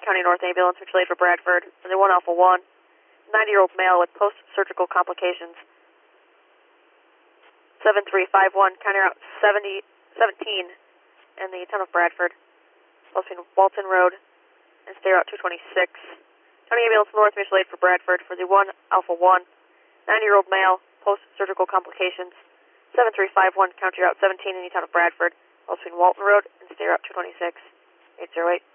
County North Ambulance, mutual aid for Bradford, for the 1 Alpha 1, 90-year-old male with post-surgical complications. 7351, County Route 17 in the town of Bradford, between Walton Road and State Route 226. County Ambulance North, mutual aid for Bradford, for the 1 Alpha 1, 90-year-old male, post-surgical complications. 7351, County Route 17 in the town of Bradford, between Walton Road and State Route 226. 808.